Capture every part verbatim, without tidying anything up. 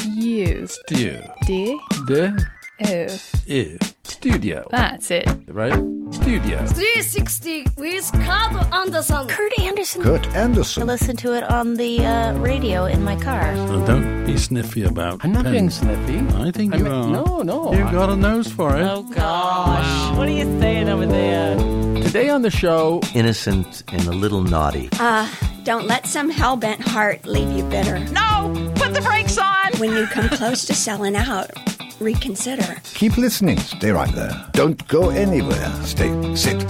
Stew. Stew. D. D. O. U. Studio. That's it. Right? Studio. three sixty with Kurt Anderson. Kurt Anderson. Kurt I Anderson. listen to it on the uh, radio in my car. Well, don't be sniffy about I'm not pens. being sniffy. I think I you mean, are. no, no. You've I- got a nose for it. Oh, gosh. What are you saying over there? Today on the show, Innocent and a little naughty. Uh, don't let some hell-bent heart leave you bitter. No! Put the brakes on! When you come close to selling out, reconsider. Keep listening. Stay right there. Don't go anywhere. Stay. Sit.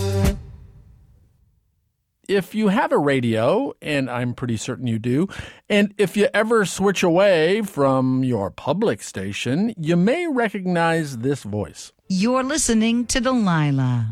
if you have a radio, and I'm pretty certain you do, and if you ever switch away from your public station, you may recognize this voice. You're listening to Delilah.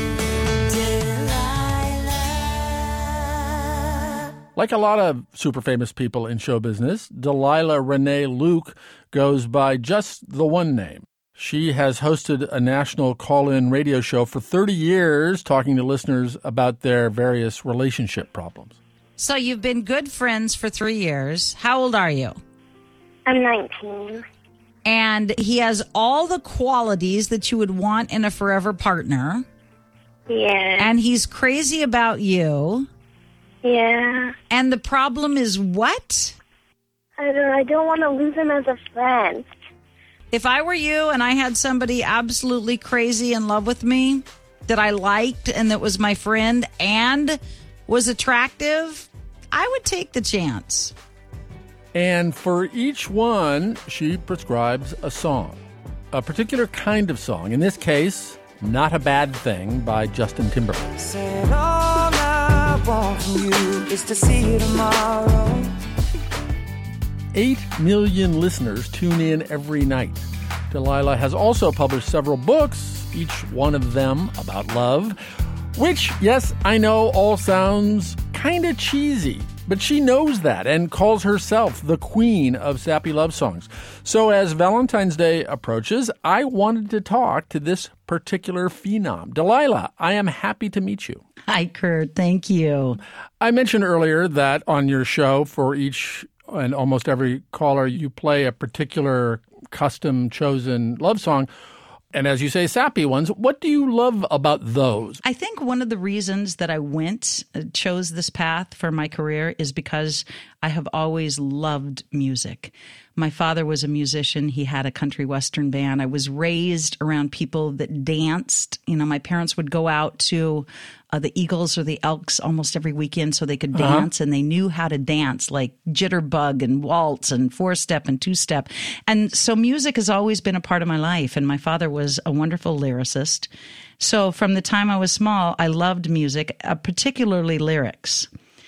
Like a lot of super famous people in show business, Delilah Renee Luke goes by just the one name. She has hosted a national call-in radio show for thirty years, talking to listeners about their various relationship problems. So you've been good friends for three years. How old are you? I'm nineteen. And he has all the qualities that you would want in a forever partner. Yeah. And he's crazy about you. Yeah. And the problem is what? I don't, I don't want to lose him as a friend. If I were you and I had somebody absolutely crazy in love with me that I liked and that was my friend and was attractive, I would take the chance. And for each one, she prescribes a song, a particular kind of song. In this case, Not a Bad Thing by Justin Timberlake. Said all I want from you is to see you tomorrow. Eight million listeners tune in every night. Delilah has also published several books, each one of them about love, which, yes, I know all sounds kind of cheesy, but she knows that and calls herself the queen of sappy love songs. So as Valentine's Day approaches, I wanted to talk to this particular phenom. Delilah, I am happy to meet you. Hi, Kurt. Thank you. I mentioned earlier that on your show, for each and almost every caller, you play a particular custom-chosen love song. And as you say, sappy ones. What do you love about those? I think one of the reasons that I went, uh, chose this path for my career is because I have always loved music. My father was a musician. He had a country western band. I was raised around people that danced. You know, my parents would go out to uh, the Eagles or the Elks almost every weekend so they could Uh-huh. dance, and they knew how to dance, like jitterbug and waltz and four-step and two-step. And so music has always been a part of my life, and my father was a wonderful lyricist. So from the time I was small, I loved music, uh, particularly lyrics.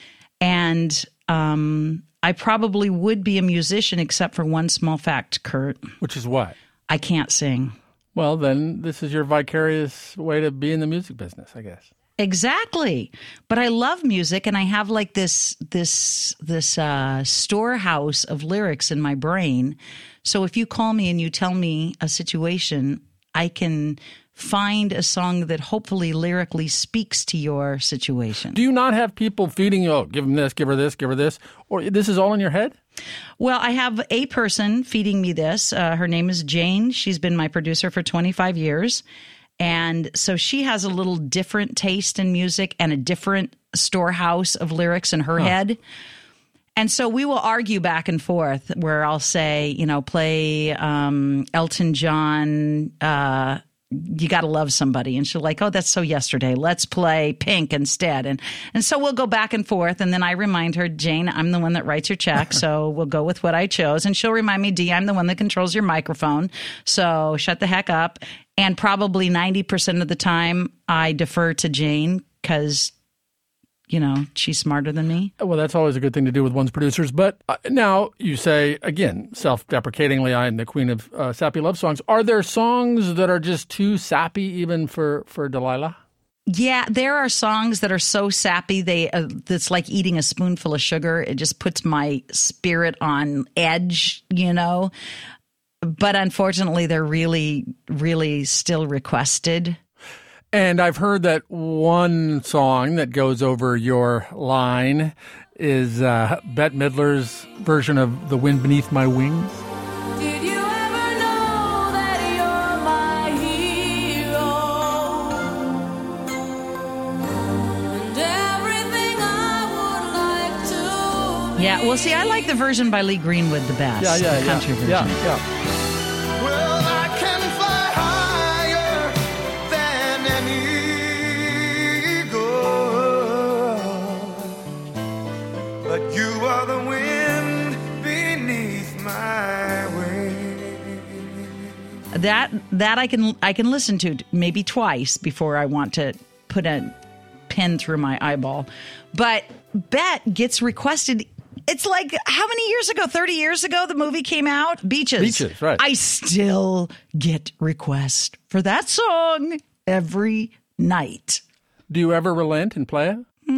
And um, I probably would be a musician except for one small fact, Kurt. Which is what? I can't sing. Well, then this is your vicarious way to be in the music business, I guess. Exactly. But I love music, and I have like this this this uh, storehouse of lyrics in my brain. So if you call me and you tell me a situation, I can find a song that hopefully lyrically speaks to your situation. Do you not have people feeding you, oh, give them this, give her this, give her this? Or this is all in your head? Well, I have a person feeding me this. Uh, her name is Jane. She's been my producer for twenty-five years. And so she has a little different taste in music and a different storehouse of lyrics in her Huh. head. And so we will argue back and forth where I'll say, you know, play um, Elton John, uh, You Gotta Love Somebody. And she'll like, oh, that's so yesterday. Let's play Pink instead. And and so we'll go back and forth. And then I remind her, Jane, I'm the one that writes your check. So we'll go with what I chose. And she'll remind me, Dee, I'm the one that controls your microphone. So shut the heck up. And probably ninety percent of the time I defer to Jane because, you know, she's smarter than me. Well, that's always a good thing to do with one's producers. But uh, now you say, again, self-deprecatingly, I'm the queen of uh, sappy love songs. Are there songs that are just too sappy even for, for Delilah? Yeah, there are songs that are so sappy, they uh, that's like eating a spoonful of sugar. It just puts my spirit on edge, you know. But unfortunately, they're really, really still requested. And I've heard that one song that goes over your line is uh, Bette Midler's version of The Wind Beneath My Wings. Did you ever know that you're my hero? And everything I would like to Yeah, well, see, I like the version by Lee Greenwood the best. Yeah, yeah, the country yeah. version. Yeah, yeah. Well, I can fly higher than an eagle, but you are the wind beneath my wings. That that I can I can listen to maybe twice before I want to put a pin through my eyeball. But Bet gets requested. It's like, how many years ago? thirty years ago, the movie came out? Beaches. Beaches, right. I still get requests for that song every night. Do you ever relent and play it?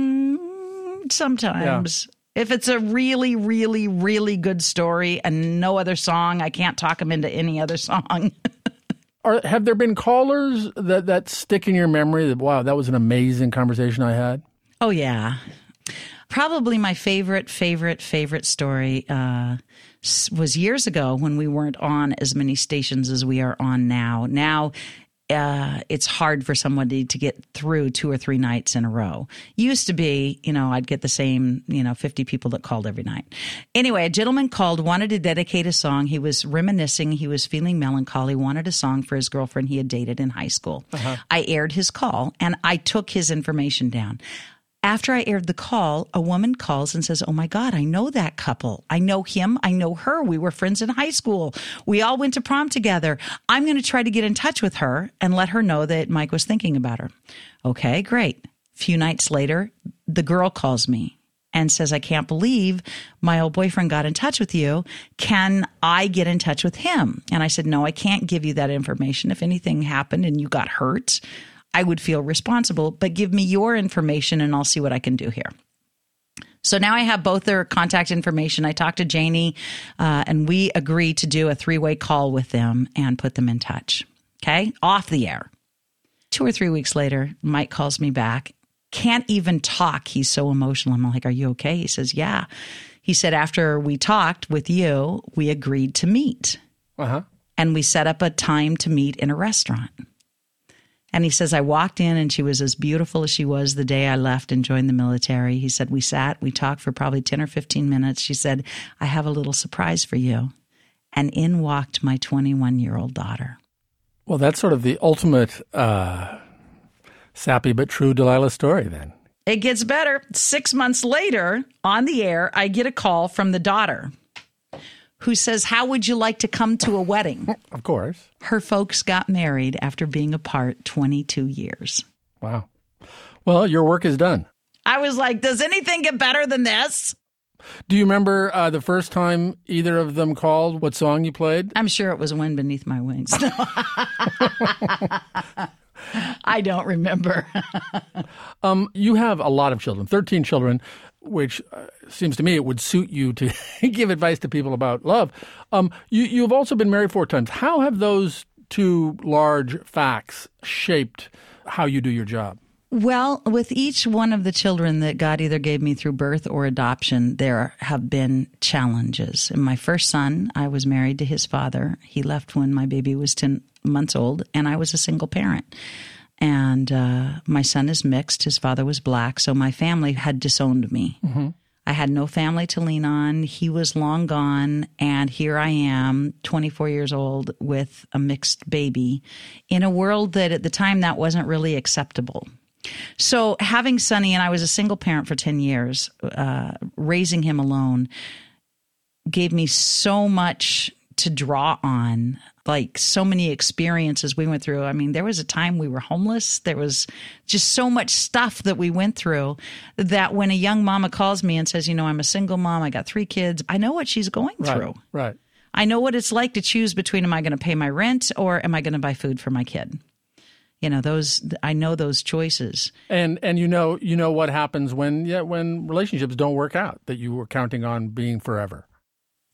Mm, sometimes. Yeah. If it's a really, really, really good story and no other song, I can't talk them into any other song. Are, have there been callers that, that stick in your memory that, wow, that was an amazing conversation I had? Oh, yeah. Probably my favorite, favorite, favorite story uh, was years ago when we weren't on as many stations as we are on now. Now, uh, it's hard for somebody to get through two or three nights in a row. Used to be, you know, I'd get the same, you know, fifty people that called every night. Anyway, a gentleman called, wanted to dedicate a song. He was reminiscing. He was feeling melancholy, wanted a song for his girlfriend he had dated in high school. Uh-huh. I aired his call, and I took his information down. After I aired the call, a woman calls and says, oh, my God, I know that couple. I know him. I know her. We were friends in high school. We all went to prom together. I'm going to try to get in touch with her and let her know that Mike was thinking about her. Okay, great. A few nights later, the girl calls me and says, I can't believe my old boyfriend got in touch with you. Can I get in touch with him? And I said, no, I can't give you that information. If anything happened and you got hurt, I would feel responsible, but give me your information and I'll see what I can do here. So now I have both their contact information. I talked to Janie uh, and we agreed to do a three-way call with them and put them in touch. Okay? Off the air. Two or three weeks later, Mike calls me back. Can't even talk. He's so emotional. I'm like, are you okay? He says, yeah. He said, after we talked with you, we agreed to meet. Uh-huh. And we set up a time to meet in a restaurant. And he says, I walked in and she was as beautiful as she was the day I left and joined the military. He said, we sat, we talked for probably ten or fifteen minutes. She said, I have a little surprise for you. And in walked my twenty-one-year-old daughter. Well, that's sort of the ultimate uh, sappy but true Delilah story then. It gets better. Six months later, on the air, I get a call from the daughter who says, how would you like to come to a wedding? Of course. Her folks got married after being apart twenty-two years. Wow. Well, your work is done. I was like, does anything get better than this? Do you remember uh, the first time either of them called, what song you played? I'm sure it was Wind Beneath My Wings. No. I don't remember. um, you have a lot of children, thirteen children, which uh, seems to me it would suit you to give advice to people about love. Um, you, you've also been married four times. How have those two large facts shaped how you do your job? Well, with each one of the children that God either gave me through birth or adoption, there have been challenges. In my first son, I was married to his father. He left when my baby was ten months old, and I was a single parent. And uh, my son is mixed. His father was black, so my family had disowned me. Mm-hmm. I had no family to lean on. He was long gone, and here I am, twenty-four years old, with a mixed baby in a world that at the time that wasn't really acceptable. So having Sonny, and I was a single parent for ten years, uh, raising him alone, gave me so much to draw on, like so many experiences we went through. I mean, there was a time we were homeless. There was just so much stuff that we went through that when a young mama calls me and says, you know, I'm a single mom, I got three kids, I know what she's going right, through. Right. I know what it's like to choose between, am I going to pay my rent or am I going to buy food for my kid? You know, those, I know those choices. And and you know you know what happens when yeah when relationships don't work out that you were counting on being forever.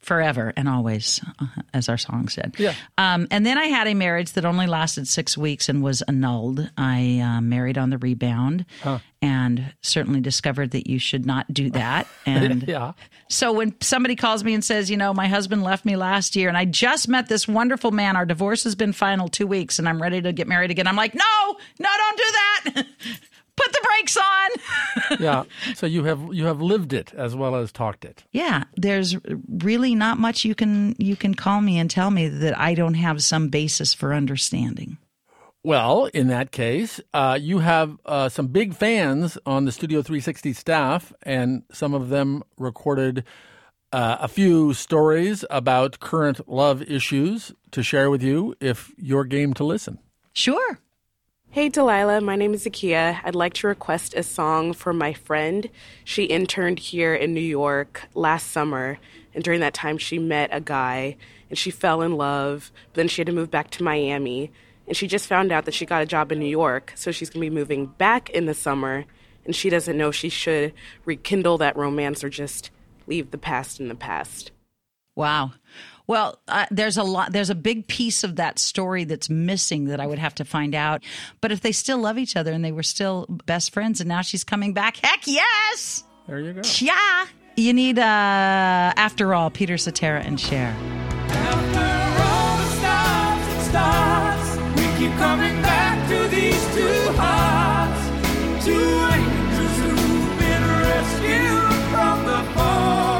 Forever and always, uh, as our song said. Yeah. Um, and then I had a marriage that only lasted six weeks and was annulled. I uh, married on the rebound Huh. and certainly discovered that you should not do that. And Yeah. so when somebody calls me and says, you know, my husband left me last year and I just met this wonderful man, our divorce has been final two weeks and I'm ready to get married again. I'm like, no, no, don't do that. Put the brakes on. Yeah. So you have you have lived it as well as talked it. Yeah, there's really not much you can you can call me and tell me that I don't have some basis for understanding. Well, in that case, uh, you have uh, some big fans on the Studio three sixty staff, and some of them recorded uh, a few stories about current love issues to share with you if you're game to listen. Sure. Hey, Delilah. My name is Zakia. I'd like to request a song for my friend. She interned here in New York last summer, and during that time she met a guy, and she fell in love, but then she had to move back to Miami, and she just found out that she got a job in New York, so she's going to be moving back in the summer, and she doesn't know if she should rekindle that romance or just leave the past in the past. Wow. Well, uh, there's a lot. There's a big piece of that story that's missing that I would have to find out. But if they still love each other and they were still best friends and now she's coming back, heck yes! There you go. Yeah. You need, uh, After All, Peter Cetera and Cher. After all the stops and starts, we keep coming back to these two hearts, two angels who've been rescued from the fall.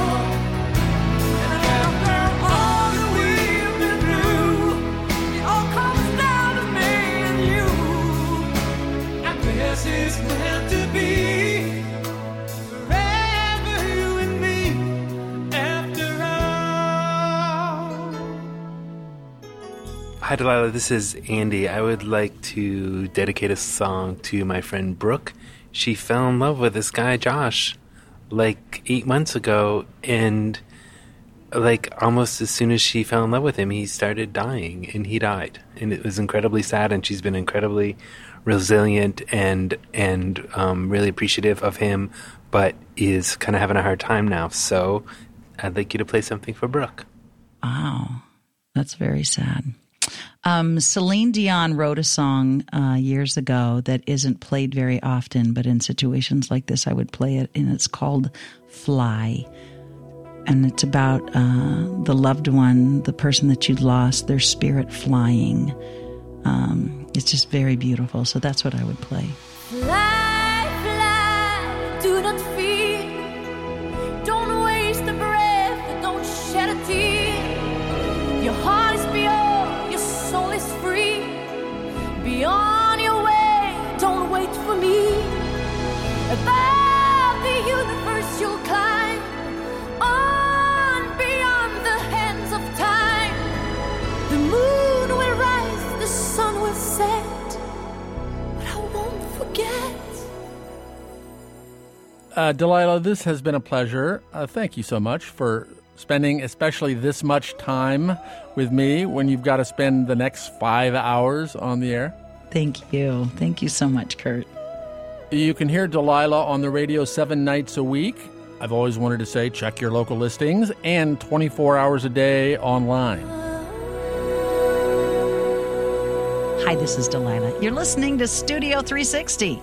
It's meant to be forever, you and me, after all. Hi, Delilah. This is Andy. I would like to dedicate a song to my friend Brooke. She fell in love with this guy, Josh, like eight months ago, and like almost as soon as she fell in love with him, he started dying, and he died. And it was incredibly sad, and she's been incredibly resilient and and um, really appreciative of him, but is kind of having a hard time now. So I'd like you to play something for Brooke. Wow, that's very sad. Um, Celine Dion wrote a song uh, years ago that isn't played very often, but in situations like this, I would play it, and it's called Fly. And it's about uh, the loved one, the person that you lost, their spirit flying. Um, it's just very beautiful. So that's what I would play. Fly, fly, do not fear. Don't waste a breath, don't shed a tear. Your heart is pure, your soul is free. Be on your way, don't wait for me. Above the universe you'll climb, on beyond the hands of time. The moon will rise, the sun will set, but I won't forget. Uh, Delilah, this has been a pleasure. Uh, thank you so much for spending especially this much time with me when you've got to spend the next five hours on the air. Thank you. Thank you so much, Kurt. You can hear Delilah on the radio seven nights a week. I've always wanted to say check your local listings, and twenty-four hours a day online. Hi, this is Delilah. You're listening to Studio three sixty.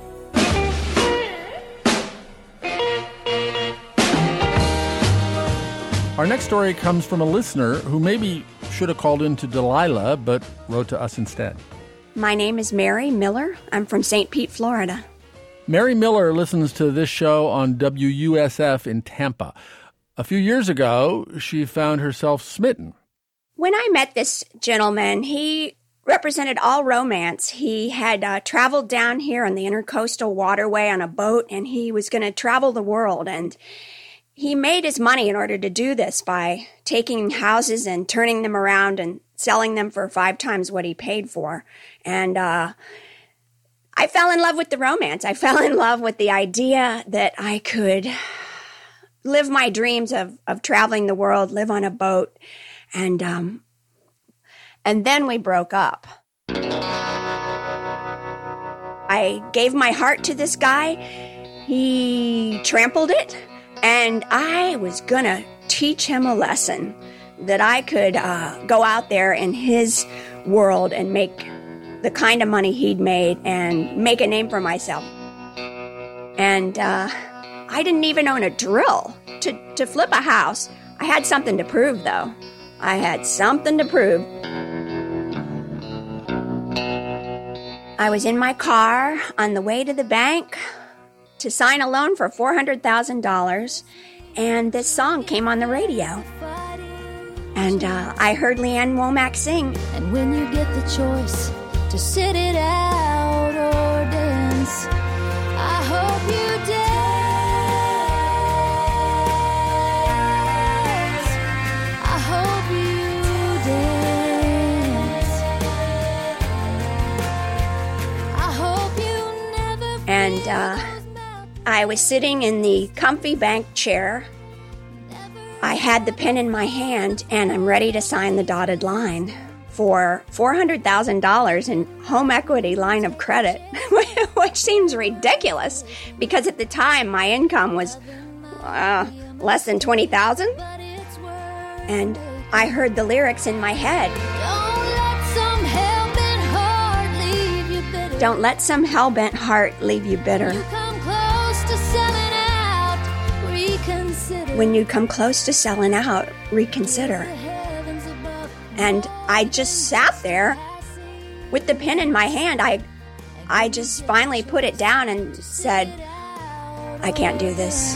Our next story comes from a listener who maybe should have called in to Delilah, but wrote to us instead. My name is Mary Miller. I'm from Saint Pete, Florida. Mary Miller listens to this show on W U S F in Tampa. A few years ago, she found herself smitten. When I met this gentleman, he represented all romance. He had uh, traveled down here on the Intercoastal Waterway on a boat, and he was going to travel the world. And he made his money in order to do this by taking houses and turning them around and selling them for five times what he paid for. And uh, I fell in love with the romance. I fell in love with the idea that I could live my dreams of, of traveling the world, live on a boat. And um, and then we broke up. I gave my heart to this guy. He trampled it. And I was gonna teach him a lesson, that I could uh, go out there in his world and make the kind of money he'd made and make a name for myself. And uh, I didn't even own a drill to, to flip a house. I had something to prove, though. I had something to prove. I was in my car on the way to the bank to sign a loan for four hundred thousand dollars, and this song came on the radio. And uh, I heard Leanne Womack sing. And when you get the choice to sit it out or dance, I hope you dance. I hope you dance. I hope you never. And uh, I was sitting in the comfy bank chair. I had the pen in my hand, and I'm ready to sign the dotted line for four hundred thousand dollars in home equity line of credit, which seems ridiculous because at the time my income was uh, less than twenty thousand dollars. And I heard the lyrics in my head. Don't let some hell-bent heart leave you bitter. When you come close to selling out, reconsider. And I just sat there with the pen in my hand. I, I just finally put it down and said, I can't do this.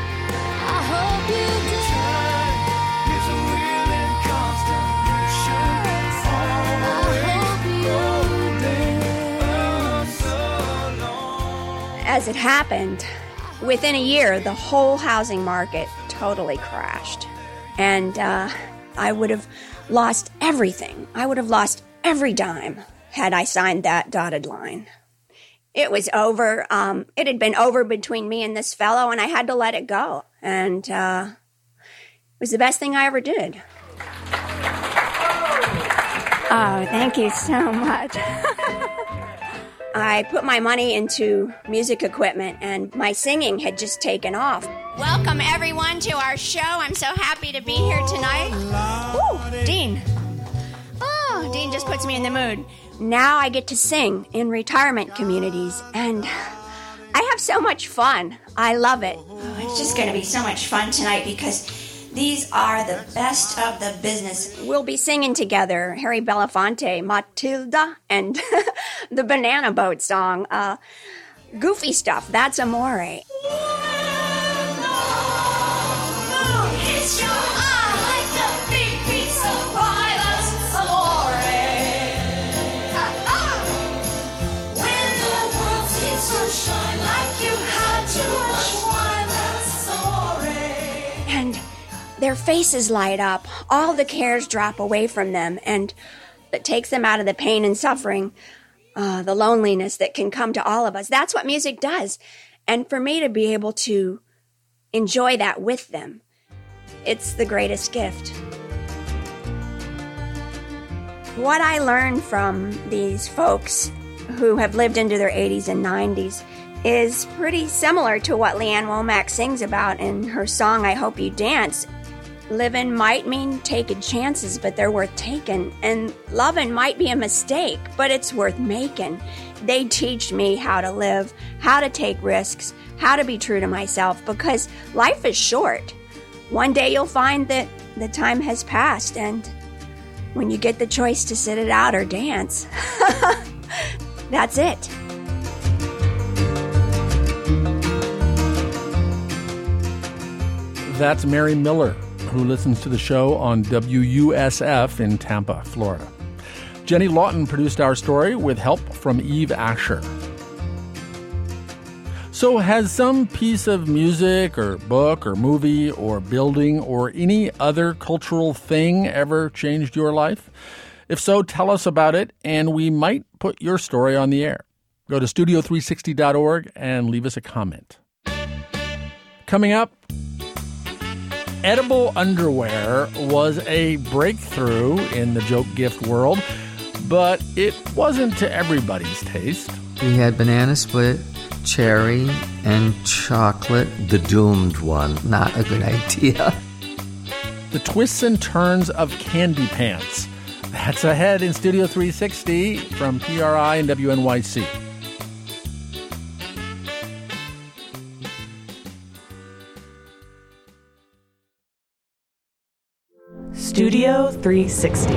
As it happened, within a year, the whole housing market totally crashed. And uh, I would have lost everything. I would have lost every dime had I signed that dotted line. It was over. Um, it had been over between me and this fellow, and I had to let it go. And uh, it was the best thing I ever did. Oh, thank you so much. I put my money into music equipment, and my singing had just taken off. Welcome, everyone, to our show. I'm so happy to be here tonight. Ooh, Dean. Oh, Dean just puts me in the mood. Now I get to sing in retirement communities, and I have so much fun. I love it. Oh, it's just going to be so much fun tonight because these are the best of the business. We'll be singing together Harry Belafonte, Matilda, and the Banana Boat song. Uh, goofy stuff, that's Amore. And their faces light up, all the cares drop away from them, and it takes them out of the pain and suffering, uh, the loneliness that can come to all of us. That's what music does. And for me to be able to enjoy that with them, it's the greatest gift. What I learned from these folks who have lived into their eighties and nineties is pretty similar to what Leanne Womack sings about in her song, I Hope You Dance. Living might mean taking chances, but they're worth taking. And loving might be a mistake, but it's worth making. They teach me how to live, how to take risks, how to be true to myself, because life is short. One day you'll find that the time has passed, and when you get the choice to sit it out or dance, that's it. That's Mary Miller, who listens to the show on W U S F in Tampa, Florida. Jenny Lawton produced our story with help from Eve Asher. So has some piece of music or book or movie or building or any other cultural thing ever changed your life? If so, tell us about it, and we might put your story on the air. Go to studio three sixty dot org and leave us a comment. Coming up, edible underwear was a breakthrough in the joke gift world, but it wasn't to everybody's taste. We had banana split, cherry, and chocolate. The doomed one. Not a good idea. The Twists and Turns of Candy Pants. That's ahead in Studio three sixty from P R I and W N Y C. Studio three sixty.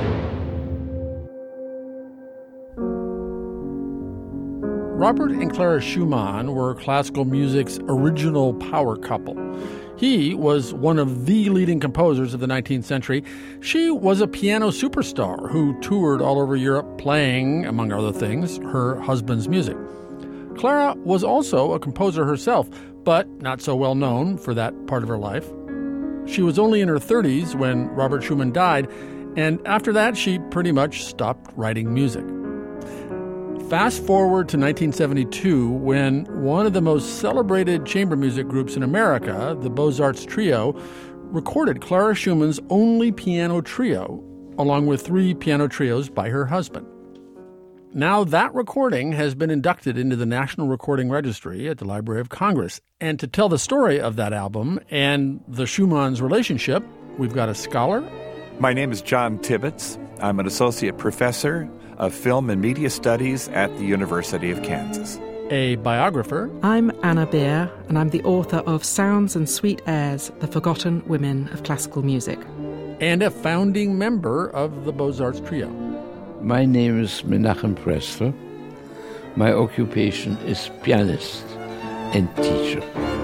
Robert and Clara Schumann were classical music's original power couple. He was one of the leading composers of the nineteenth century. She was a piano superstar who toured all over Europe playing, among other things, her husband's music. Clara was also a composer herself, but not so well known for that part of her life. She was only in her thirties when Robert Schumann died, and after that she pretty much stopped writing music. Fast forward to nineteen seventy-two, when one of the most celebrated chamber music groups in America, the Beaux-Arts Trio, recorded Clara Schumann's only piano trio, along with three piano trios by her husband. Now that recording has been inducted into the National Recording Registry at the Library of Congress. And to tell the story of that album and the Schumann's relationship, we've got a scholar. My name is John Tibbetts. I'm an associate professor of Film and Media Studies at the University of Kansas. A biographer. I'm Anna Beer, and I'm the author of Sounds and Sweet Airs, The Forgotten Women of Classical Music. And a founding member of the Beaux-Arts Trio. My name is Menachem Pressler. My occupation is pianist and teacher.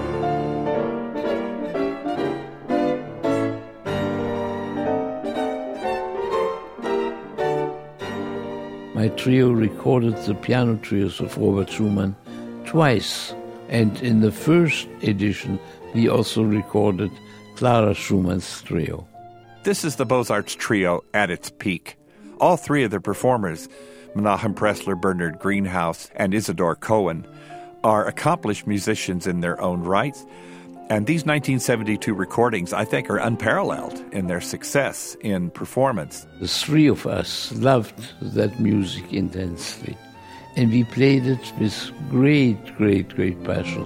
My trio recorded the piano trios of Robert Schumann twice, and in the first edition we also recorded Clara Schumann's trio. This is the Beaux-Arts Trio at its peak. All three of the performers, Menachem Pressler, Bernard Greenhouse, and Isidore Cohen, are accomplished musicians in their own rights. And these nineteen seventy-two recordings, I think, are unparalleled in their success in performance. The three of us loved that music intensely, and we played it with great, great, great passion.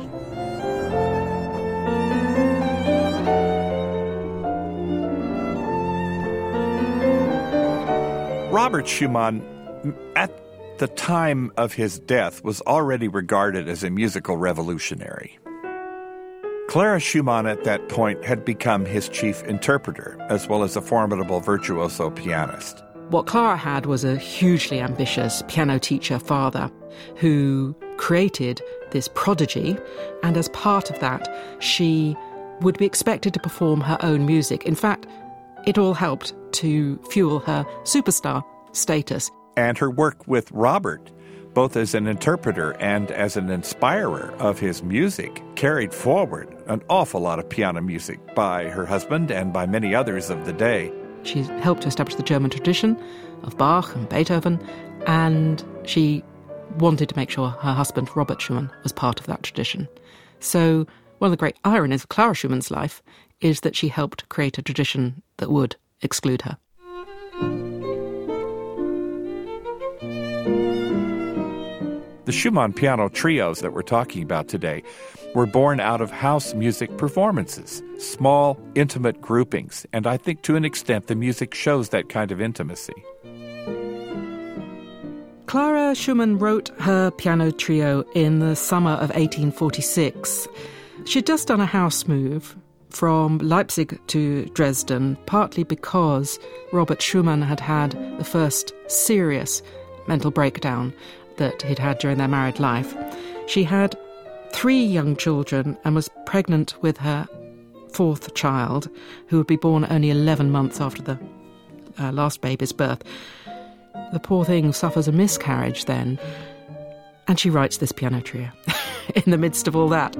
Robert Schumann, at the time of his death, was already regarded as a musical revolutionary. Clara Schumann at that point had become his chief interpreter, as well as a formidable virtuoso pianist. What Clara had was a hugely ambitious piano teacher father who created this prodigy, and as part of that, she would be expected to perform her own music. In fact, it all helped to fuel her superstar status. And her work with Robert, both as an interpreter and as an inspirer of his music, carried forward an awful lot of piano music by her husband and by many others of the day. She helped to establish the German tradition of Bach and Beethoven, and she wanted to make sure her husband, Robert Schumann, was part of that tradition. So one of the great ironies of Clara Schumann's life is that she helped create a tradition that would exclude her. The Schumann piano trios that we're talking about today were born out of house music performances, small, intimate groupings, and I think to an extent the music shows that kind of intimacy. Clara Schumann wrote her piano trio in the summer of eighteen forty-six. She'd just done a house move from Leipzig to Dresden, partly because Robert Schumann had had the first serious mental breakdown that he'd had during their married life. She had three young children and was pregnant with her fourth child, who would be born only eleven months after the uh, last baby's birth. The poor thing suffers a miscarriage then, and she writes this piano trio in the midst of all that.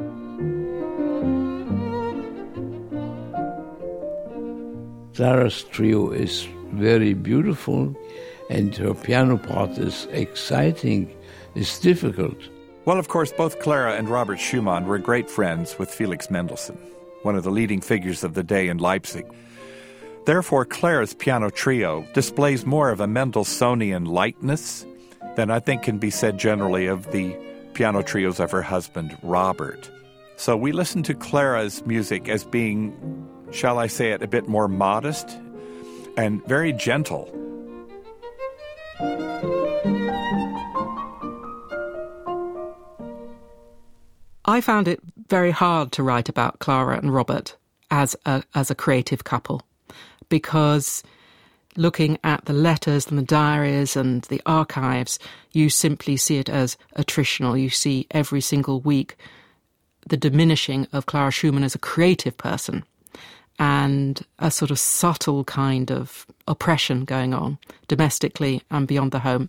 Clara's trio is very beautiful, and her piano part is exciting, it's difficult. Well, of course, both Clara and Robert Schumann were great friends with Felix Mendelssohn, one of the leading figures of the day in Leipzig. Therefore, Clara's piano trio displays more of a Mendelssohnian lightness than I think can be said generally of the piano trios of her husband, Robert. So we listen to Clara's music as being shall I say it, a bit more modest and very gentle. I found it very hard to write about Clara and Robert as a, as a creative couple, because looking at the letters and the diaries and the archives, you simply see it as attritional. You see every single week the diminishing of Clara Schumann as a creative person and a sort of subtle kind of oppression going on domestically and beyond the home.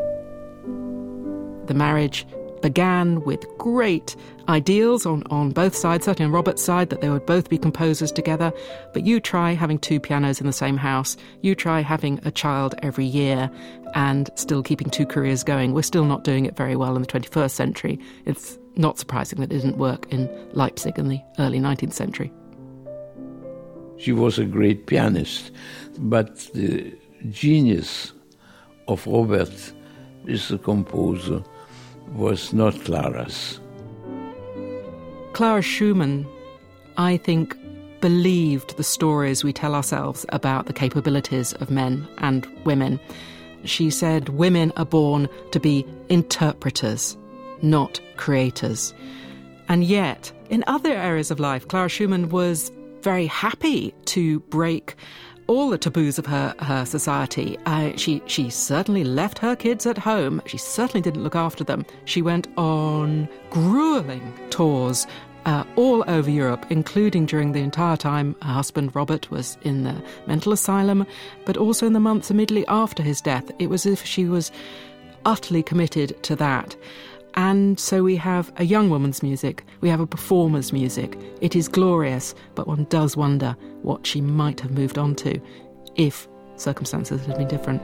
The marriage began with great ideals on, on both sides, certainly on Robert's side, that they would both be composers together. But you try having two pianos in the same house, you try having a child every year and still keeping two careers going. We're still not doing it very well in the twenty-first century. It's not surprising that it didn't work in Leipzig in the early nineteenth century. She was a great pianist, but the genius of Robert as a composer was not Clara's. Clara Schumann, I think, believed the stories we tell ourselves about the capabilities of men and women. She said women are born to be interpreters, not creators. And yet, in other areas of life, Clara Schumann was very happy to break all the taboos of her, her society. Uh, she, she certainly left her kids at home. She certainly didn't look after them. She went on grueling tours uh, all over Europe, including during the entire time her husband Robert was in the mental asylum, but also in the months immediately after his death. It was as if she was utterly committed to that. And so we have a young woman's music, we have a performer's music. It is glorious, but one does wonder what she might have moved on to if circumstances had been different.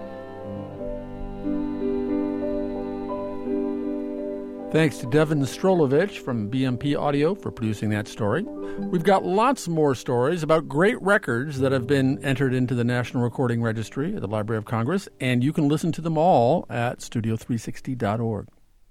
Thanks to Devin Strolovich from B M P Audio for producing that story. We've got lots more stories about great records that have been entered into the National Recording Registry at the Library of Congress, and you can listen to them all at studio three sixty dot org.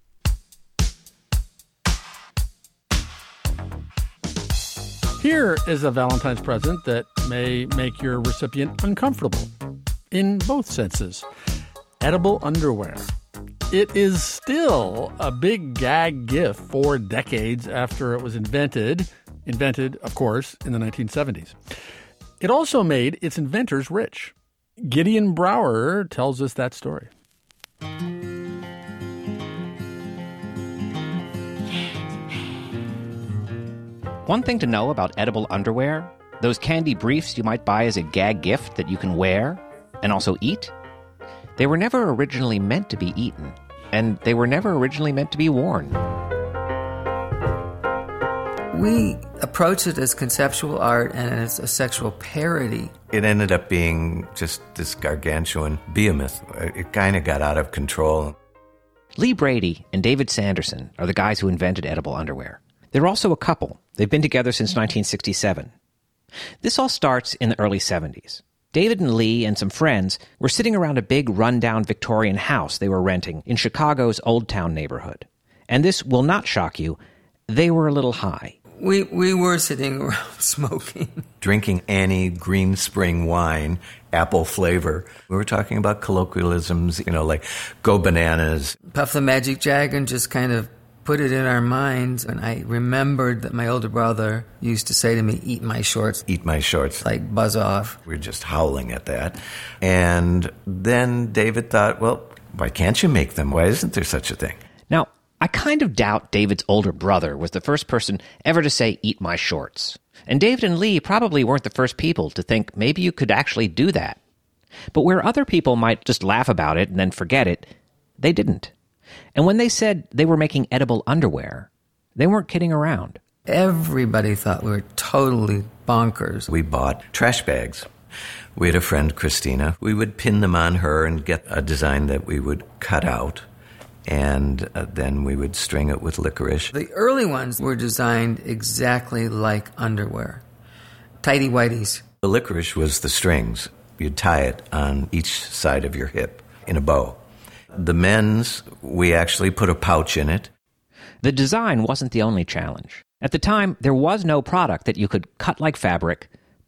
Here is a Valentine's present that may make your recipient uncomfortable, in both senses. Edible underwear. It is still a big gag gift four decades after it was invented. Invented, of course, in the nineteen seventies. It also made its inventors rich. Gideon Brower tells us that story. One thing to know about edible underwear, those candy briefs you might buy as a gag gift that you can wear and also eat, they were never originally meant to be eaten, and they were never originally meant to be worn. We approached it as conceptual art and as a sexual parody. It ended up being just this gargantuan behemoth. It kind of got out of control. Lee Brady and David Sanderson are the guys who invented edible underwear. They're also a couple. They've been together since nineteen sixty-seven. This all starts in the early seventies. David and Lee and some friends were sitting around a big rundown Victorian house they were renting in Chicago's Old Town neighborhood. And this will not shock you, they were a little high. We we were sitting around smoking. Drinking Annie Green Spring wine, apple flavor. We were talking about colloquialisms, you know, like go bananas. Puff the Magic Dragon just kind of put it in our minds. And I remembered that my older brother used to say to me, eat my shorts. Eat my shorts. Like buzz off. We were just howling at that. And then David thought, well, why can't you make them? Why isn't there such a thing? Now, I kind of doubt David's older brother was the first person ever to say, eat my shorts. And David and Lee probably weren't the first people to think maybe you could actually do that. But where other people might just laugh about it and then forget it, they didn't. And when they said they were making edible underwear, they weren't kidding around. Everybody thought we were totally bonkers. We bought trash bags. We had a friend, Christina. We would pin them on her and get a design that we would cut out. And uh, then we would string it with licorice. The early ones were designed exactly like underwear. Tighty whities. The licorice was the strings. You'd tie it on each side of your hip in a bow. The men's, we actually put a pouch in it. The design wasn't the only challenge. At the time, there was no product that you could cut like fabric,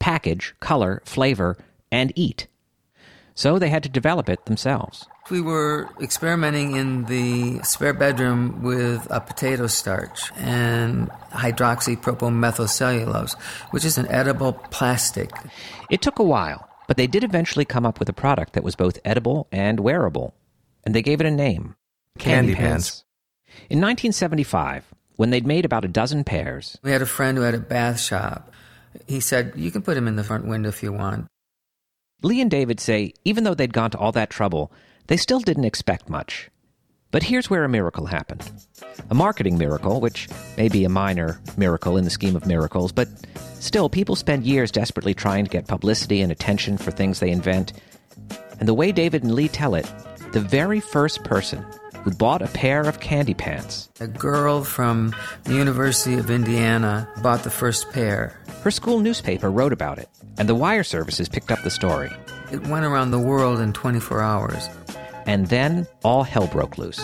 package, color, flavor, and eat. So they had to develop it themselves. We were experimenting in the spare bedroom with a potato starch and hydroxypropylmethylcellulose, which is an edible plastic. It took a while, but they did eventually come up with a product that was both edible and wearable, and they gave it a name. Candy Pants. In nineteen seventy-five, when they'd made about a dozen pairs... We had a friend who had a bath shop. He said, you can put him in the front window if you want. Lee and David say even though they'd gone to all that trouble, they still didn't expect much. But here's where a miracle happened. A marketing miracle, which may be a minor miracle in the scheme of miracles, but still, people spend years desperately trying to get publicity and attention for things they invent. And the way David and Lee tell it, the very first person who bought a pair of Candy Pants... A girl from the University of Indiana bought the first pair. Her school newspaper wrote about it, and the wire services picked up the story. It went around the world in twenty-four hours. And then all hell broke loose.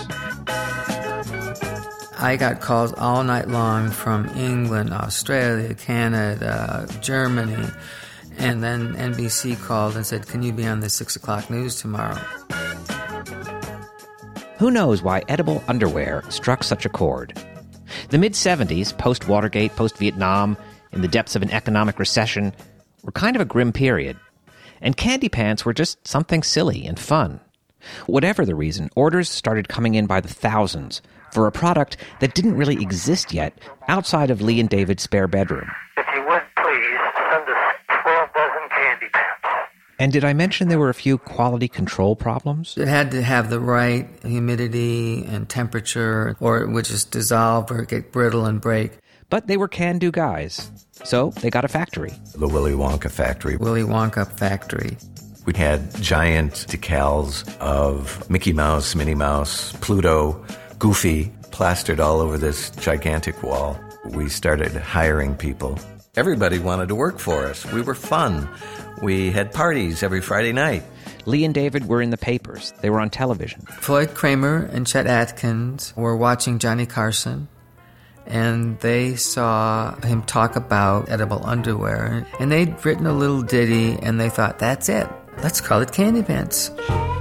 I got calls all night long from England, Australia, Canada, Germany, and then N B C called and said, can you be on the six o'clock news tomorrow? Who knows why edible underwear struck such a chord? The mid-seventies, post-Watergate, post-Vietnam, in the depths of an economic recession, were kind of a grim period. And Candy Pants were just something silly and fun. Whatever the reason, orders started coming in by the thousands for a product that didn't really exist yet outside of Lee and David's spare bedroom. If you would please, send us twelve dozen Candy Pants. And did I mention there were a few quality control problems? It had to have the right humidity and temperature, or it would just dissolve or get brittle and break. But they were can-do guys, so they got a factory. The Willy Wonka factory. Willy Wonka factory. We had giant decals of Mickey Mouse, Minnie Mouse, Pluto, Goofy, plastered all over this gigantic wall. We started hiring people. Everybody wanted to work for us. We were fun. We had parties every Friday night. Lee and David were in the papers. They were on television. Floyd Kramer and Chet Atkins were watching Johnny Carson, and they saw him talk about edible underwear. And they'd written a little ditty, and they thought, that's it. Let's call it Candy Pants.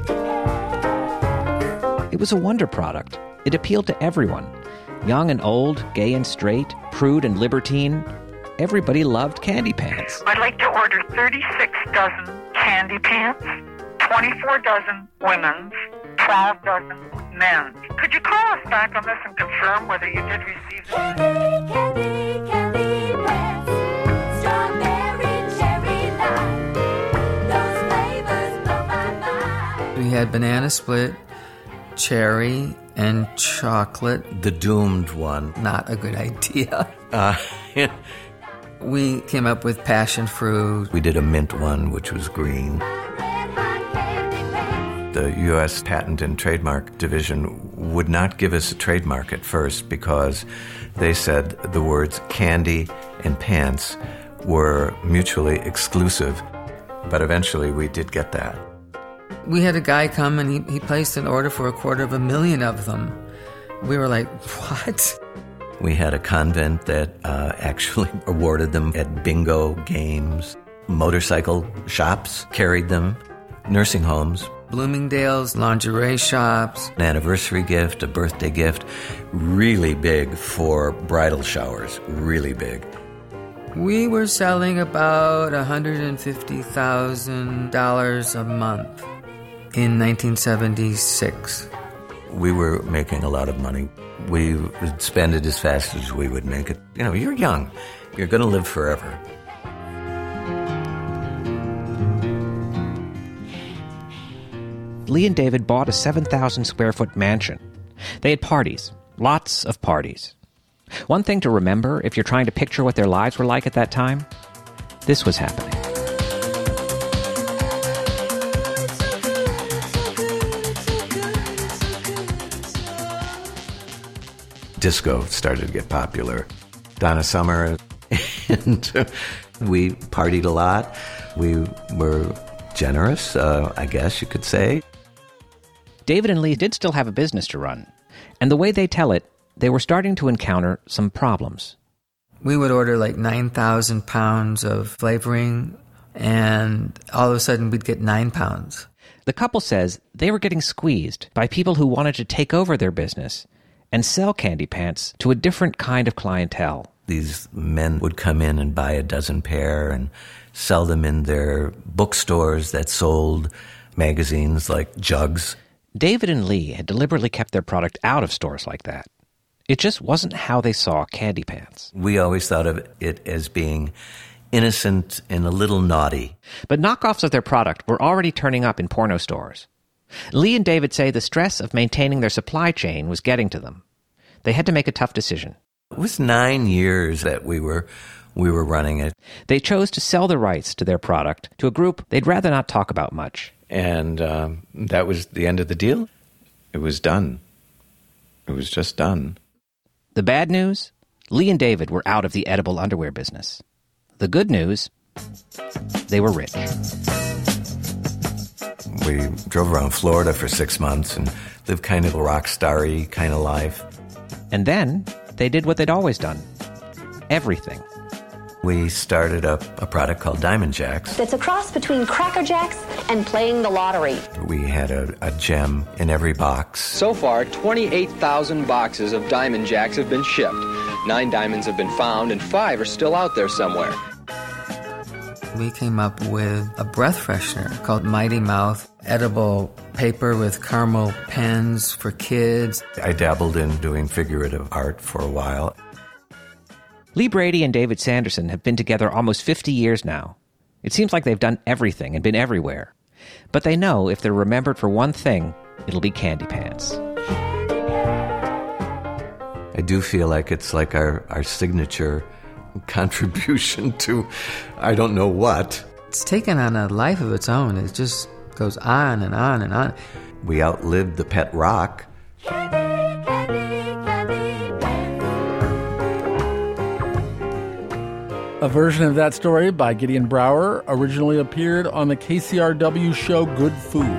It was a wonder product. It appealed to everyone. Young and old, gay and straight, prude and libertine. Everybody loved Candy Pants. I'd like to order thirty-six dozen Candy Pants, twenty-four dozen women's, twelve dozen men's. Could you call us back on this and confirm whether you did receive this? Candy, candy, candy pants. Strawberry, cherry, lime. Those flavors blow my mind. We had banana split, cherry, and chocolate. The doomed one. Not a good idea. Uh, We came up with passion fruit. We did a mint one, which was green. The U S Patent and Trademark Division would not give us a trademark at first because they said the words candy and pants were mutually exclusive. But eventually we did get that. We had a guy come and he, he placed an order for a quarter of a million of them. We were like, what? We had a convent that uh, actually awarded them at bingo games. Motorcycle shops carried them. Nursing homes. Bloomingdale's, lingerie shops. An anniversary gift, a birthday gift. Really big for bridal showers. Really big. We were selling about one hundred fifty thousand dollars a month in nineteen seventy-six. We were making a lot of money. We would spend it as fast as we would make it. You know, you're young. You're going to live forever. Lee and David bought a seven thousand square foot mansion. They had parties, lots of parties. One thing to remember if you're trying to picture what their lives were like at that time, this was happening. Disco started to get popular. Donna Summer, and uh, we partied a lot. We were generous, uh, I guess you could say. David and Lee did still have a business to run, and the way they tell it, they were starting to encounter some problems. We would order like nine thousand pounds of flavoring, and all of a sudden we'd get nine pounds. The couple says they were getting squeezed by people who wanted to take over their business and sell Candy Pants to a different kind of clientele. These men would come in and buy a dozen pair and sell them in their bookstores that sold magazines like Jugs. David and Lee had deliberately kept their product out of stores like that. It just wasn't how they saw Candy Pants. We always thought of it as being innocent and a little naughty. But knockoffs of their product were already turning up in porno stores. Lee and David say the stress of maintaining their supply chain was getting to them. They had to make a tough decision. It was nine years that we were we were running it. They chose to sell the rights to their product to a group they'd rather not talk about much. And um, that was the end of the deal. It was done. It was just done. The bad news? Lee and David were out of the edible underwear business. The good news? They were rich. We drove around Florida for six months and lived kind of a rock star-y kind of life. And then they did what they'd always done. Everything. We started up a product called Diamond Jacks. That's a cross between Cracker Jacks and playing the lottery. We had a, a gem in every box. So far, twenty-eight thousand boxes of Diamond Jacks have been shipped. Nine diamonds have been found, and five are still out there somewhere. We came up with a breath freshener called Mighty Mouth, edible paper with caramel pens for kids. I dabbled in doing figurative art for a while. Lee Brady and David Sanderson have been together almost fifty years now. It seems like they've done everything and been everywhere. But they know if they're remembered for one thing, it'll be Candy Pants. I do feel like it's like our, our signature contribution to I don't know what. It's taken on a life of its own. It just goes on and on and on. We outlived the pet rock. A version of that story by Gideon Brower originally appeared on the K C R W show Good Food.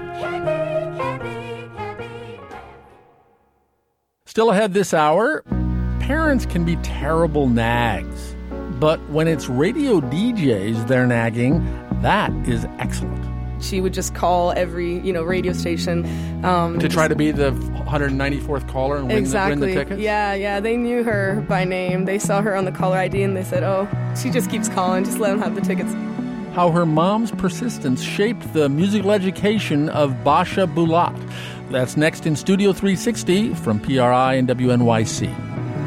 Still ahead this hour, parents can be terrible nags. But when it's radio D Js they're nagging, that is excellent. She would just call every, you know, radio station. Um, to try to be the one hundred ninety-fourth caller and win, exactly. the, win the tickets? Yeah, yeah. They knew her by name. They saw her on the caller I D and they said, oh, she just keeps calling. Just let them have the tickets. How her mom's persistence shaped the musical education of Basha Bulat. That's next in Studio three sixty from P R I and W N Y C.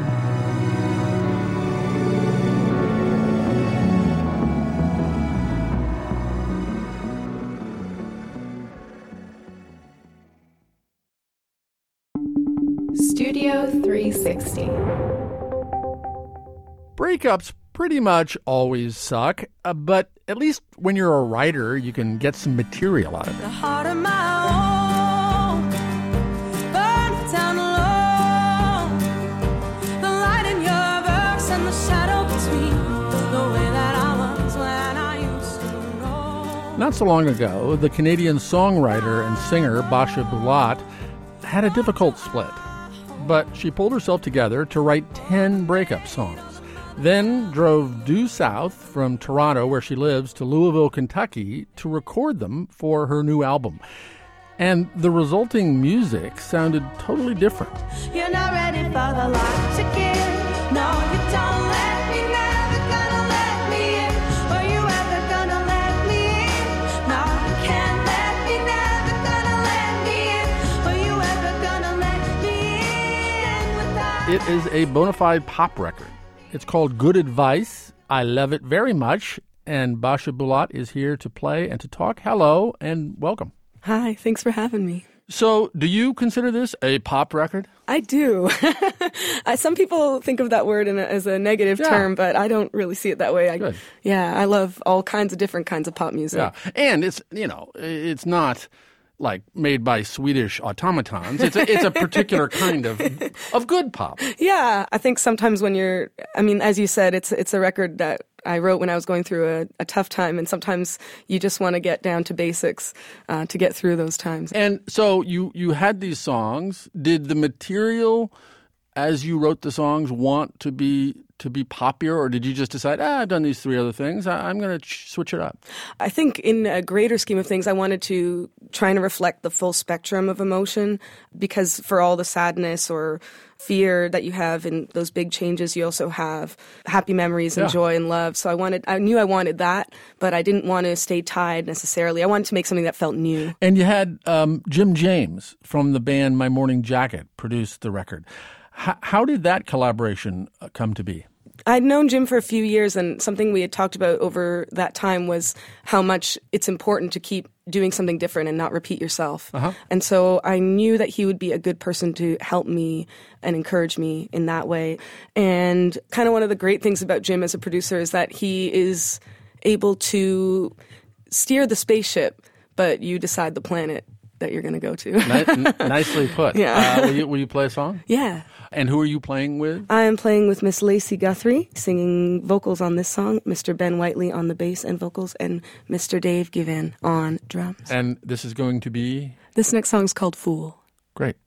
Studio three sixty. Breakups pretty much always suck, uh, but at least when you're a writer, you can get some material out of it. The heart of my own burned down alone. The light in your verse and the shadow between the way that I was when I used to know. Not so long ago, the Canadian songwriter and singer Basha Bulat had a difficult split. But she pulled herself together to write ten breakup songs, then drove due south from Toronto, where she lives, to Louisville, Kentucky, to record them for her new album. And the resulting music sounded totally different. You're not ready for the light to give. No, you don't let me, never gonna let me in. Were you ever gonna let me in? No, you can't let me, never gonna let me in. Were you ever gonna let me in without... It is a bona fide pop record. It's called Good Advice. I love it very much. And Basha Bulat is here to play and to talk. Hello and welcome. Hi, thanks for having me. So, do you consider this a pop record? I do. I, some people think of that word in a, as a negative yeah. term, but I don't really see it that way. I, Good. Yeah, I love all kinds of different kinds of pop music. Yeah, and it's, you know, it's not like made by Swedish automatons. It's a, it's a particular kind of of good pop. Yeah, I think sometimes when you're, I mean, as you said, it's it's a record that I wrote when I was going through a, a tough time, and sometimes you just want to get down to basics uh, to get through those times. And so you you had these songs. Did the material as you wrote the songs, want to be to be poppier, or did you just decide, ah, I've done these three other things, I, I'm going to ch- switch it up? I think in a greater scheme of things, I wanted to try and reflect the full spectrum of emotion, because for all the sadness or fear that you have in those big changes, you also have happy memories and Yeah. joy and love. So I wanted, I knew I wanted that, but I didn't want to stay tied necessarily. I wanted to make something that felt new. And you had um, Jim James from the band My Morning Jacket produce the record. H- how did that collaboration uh, come to be? I'd known Jim for a few years, and something we had talked about over that time was how much it's important to keep doing something different and not repeat yourself. Uh-huh. And so I knew that he would be a good person to help me and encourage me in that way. And kind of one of the great things about Jim as a producer is that he is able to steer the spaceship, but you decide the planet that you're going to go to. Ni- nicely put. Yeah. Uh, will, you, will you play a song? Yeah. And who are you playing with? I am playing with Miss Lacey Guthrie, singing vocals on this song, Mister Ben Whiteley on the bass and vocals, and Mister Dave Given on drums. And this is going to be? This next song is called Fool. Great.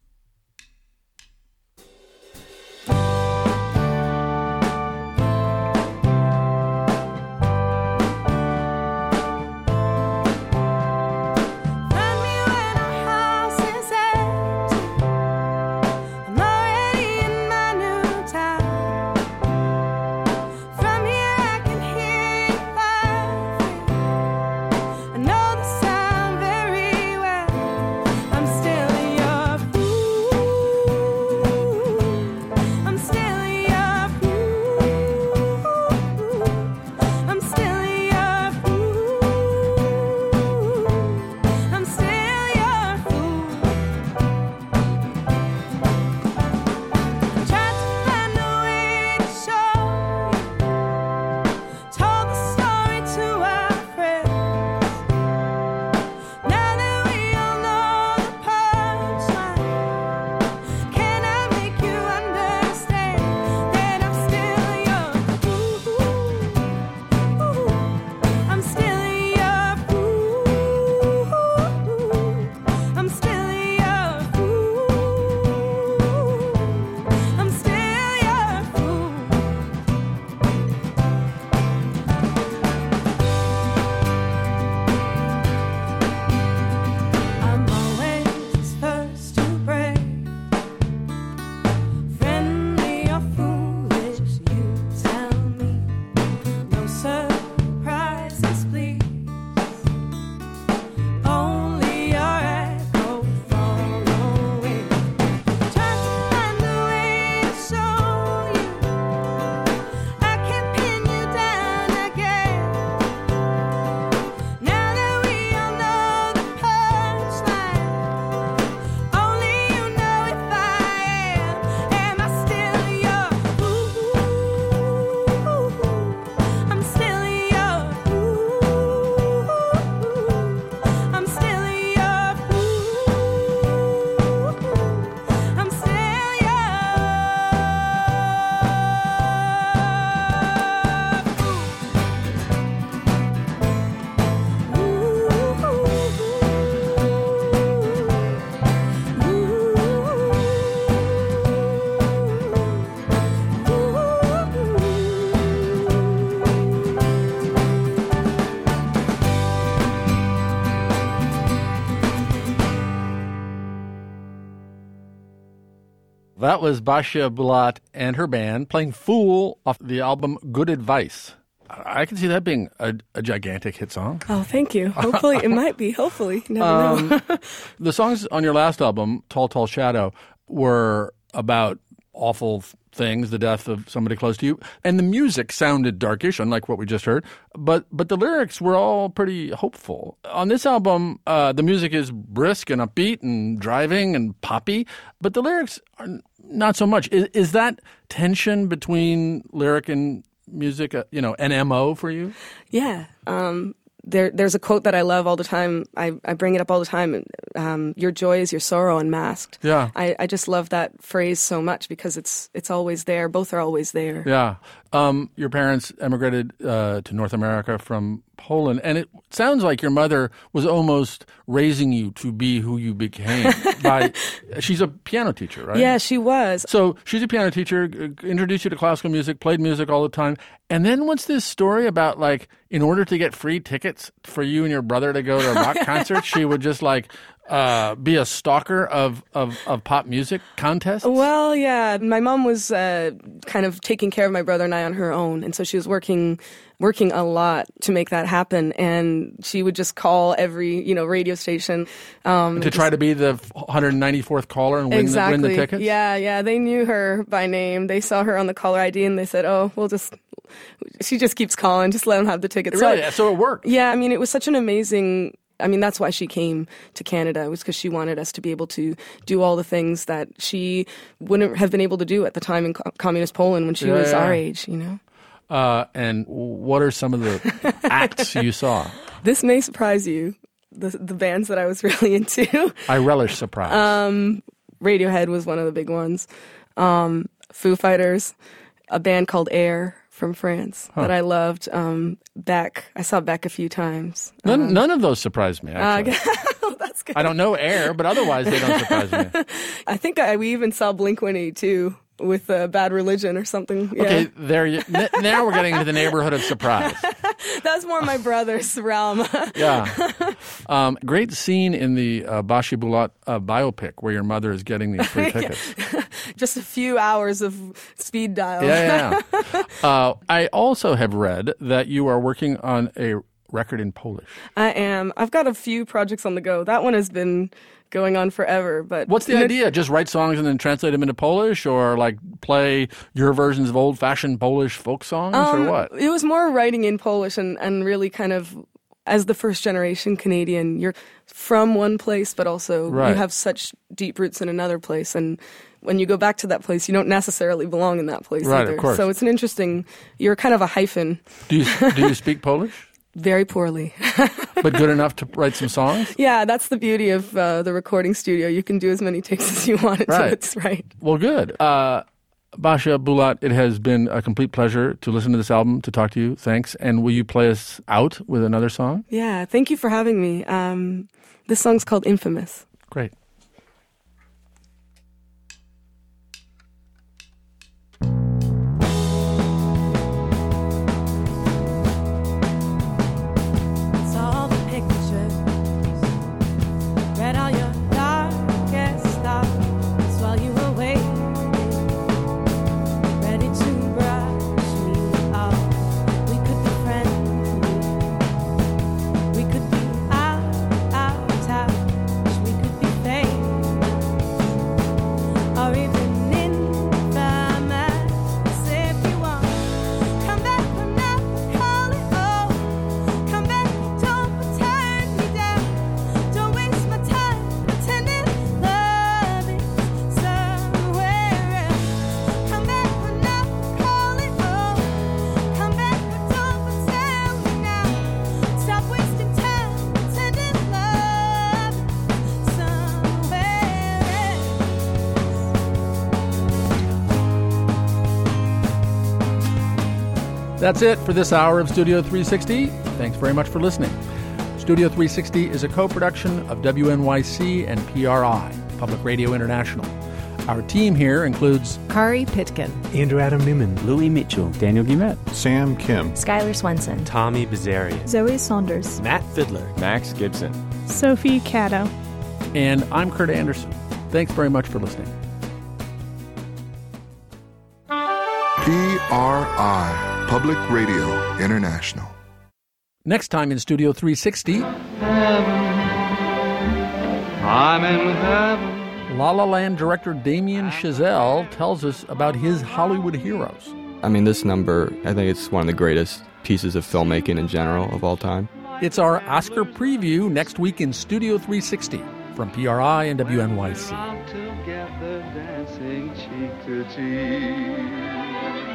That was Basia Bulat and her band playing Fool off the album Good Advice. I can see that being a, a gigantic hit song. Oh, thank you. Hopefully, it might be. Hopefully. You never Um, know. The songs on your last album, Tall, Tall Shadow, were about awful things, the death of somebody close to you. And the music sounded darkish, unlike what we just heard. But but the lyrics were all pretty hopeful. On this album, uh, the music is brisk and upbeat and driving and poppy. But the lyrics are not so much. Is, is that tension between lyric and music, uh, you know, an M O for you? Yeah. Um, there, there's a quote that I love all the time. I, I bring it up all the time. Um, your joy is your sorrow unmasked. Yeah. I, I just love that phrase so much because it's it's always there. Both are always there. Yeah. Um, your parents emigrated uh, to North America from Poland. And it sounds like your mother was almost raising you to be who you became. by She's a piano teacher, right? Yeah, she was. So she's a piano teacher, introduced you to classical music, played music all the time. And then what's this story about, like, in order to get free tickets for you and your brother to go to a rock concert, she would just, like, uh, be a stalker of, of, of pop music contests? Well, yeah. My mom was uh, kind of taking care of my brother and I on her own. And so she was working working a lot to make that happen. And she would just call every, you know, radio station. Um, to try just, to be the one hundred ninety-fourth caller and win, exactly. the, win the tickets? Yeah, yeah. They knew her by name. They saw her on the caller I D and they said, oh, we'll just... She just keeps calling. Just let them have the tickets. Really? So, so it worked? Yeah, I mean, it was such an amazing... I mean, that's why she came to Canada. It was because she wanted us to be able to do all the things that she wouldn't have been able to do at the time in co- communist Poland when she yeah, was yeah. our age, you know? Uh, and what are some of the acts you saw? This may surprise you, the the bands that I was really into. I relish surprise. Um, Radiohead was one of the big ones. Um, Foo Fighters, a band called Air from France huh. that I loved. Um, Beck, I saw Beck a few times. None, um, none of those surprised me, actually. Uh, that's good. I don't know Air, but otherwise they don't surprise me. I think I, we even saw Blink one eighty-two with uh, Bad Religion or something. Yeah. Okay, there. You, n- now we're getting into the neighborhood of surprise. That's more my brother's realm. Yeah. Um, great scene in the uh, Bashi Bulat uh, biopic where your mother is getting these free tickets. Just a few hours of speed dial. Yeah, yeah. uh, I also have read that you are working on a record in Polish. I am. I've got a few projects on the go. That one has been going on forever. But what's the idea? Just write songs and then translate them into Polish, or like play your versions of old-fashioned Polish folk songs, um, or what? It was more writing in Polish and, and really kind of, as the first-generation Canadian, you're from one place, but also right. you have such deep roots in another place. And when you go back to that place, you don't necessarily belong in that place right, either. Of course. So it's an interesting, you're kind of a hyphen. Do you, do you speak Polish? Very poorly. But good enough to write some songs? Yeah, that's the beauty of uh, the recording studio. You can do as many takes as you want until right. it's right. Well, good. Uh, Basia Bulat, it has been a complete pleasure to listen to this album, to talk to you. Thanks. And will you play us out with another song? Yeah, thank you for having me. Um, this song's called Infamous. Great. That's it for this hour of Studio three sixty. Thanks very much for listening. Studio three sixty is a co-production of W N Y C and P R I, Public Radio International. Our team here includes Kari Pitkin, Andrew Adam Newman, Louis Mitchell, Daniel Guillemette, Sam Kim, Skylar Swenson, Tommy Bizzari, Zoe Saunders, Matt Fiddler, Max Gibson, Sophie Caddo, and I'm Kurt Anderson. Thanks very much for listening. P R I, Public Radio International. Next time in Studio three sixty, I'm in heaven. La La Land director Damien Chazelle tells us about his Hollywood heroes. I mean, this number, I think it's one of the greatest pieces of filmmaking in general of all time. It's our Oscar preview next week in Studio three sixty from P R I and W N Y C. Together dancing cheek to cheek.